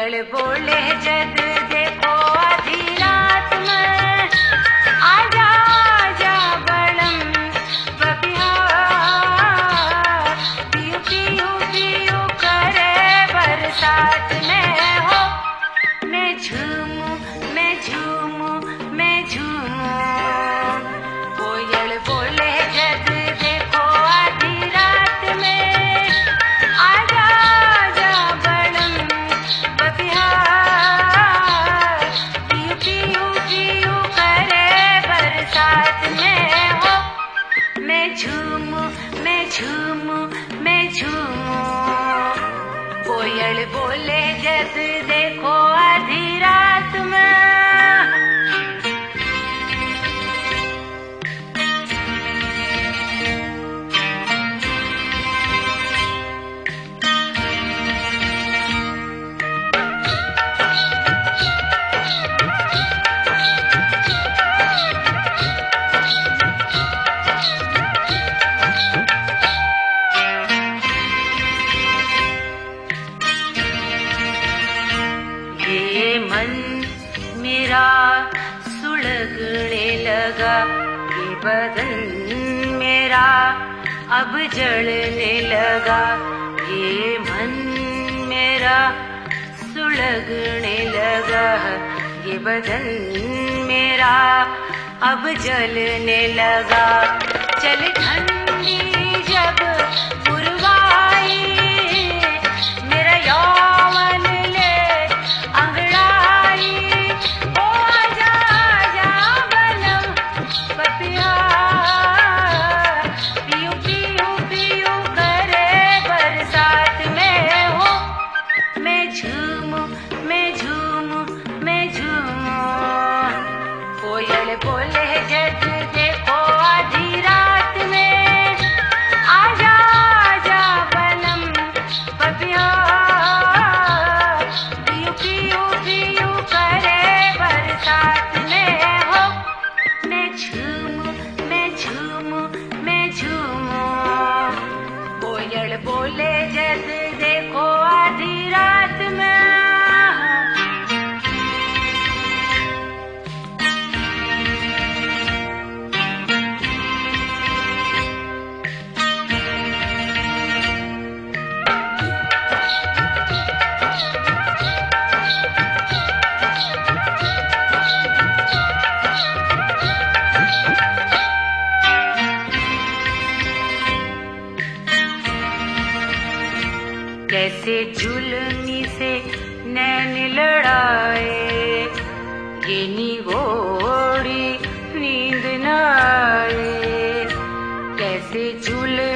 कोयल बोले जद देखो आधी रात में, आजा आजा बड़म बबिहार, पियो पियो पियो करे बरसात में हो। मैं झूमूं मैं झूमूं मैं झूमूं, कोयल बोले जद देखो आधी रात में, आजा आजा बड़म बबिहार, पियो पियो पियो करे बरसात में हो। मैं झूमूं मैं झूमूं मैं झूमूं, कोयल बोले जद देखो आधी रात में। ये मन मेरा सुलगने लगा, ये बदन मेरा अब जलने लगा, ये मन मेरा सुलगने लगा, ये बदन मेरा अब जलने लगा। चल ठंडी जब पुरवाई, मेरा यौवन ले अंगड़ाई, ओ आजा आजा बलम बबिहार, पियो पियो पियो करे बरसात में हो। मैं झूमूं मैं झूमूं मैं झूमूं, कोयल बोले जद देखो आधी रात में, आजा आजा बलम बबिहार, पियो पियो पियो करे बरसात में हो। मैं झूमूं मैं झूमूं मैं झूमूं, कोयल बोले जद देखो आधी रात में। कैसे जुल्मी से नैन लड़ाए, ये निगोड़ी नींद न आए, कैसे जुल्मी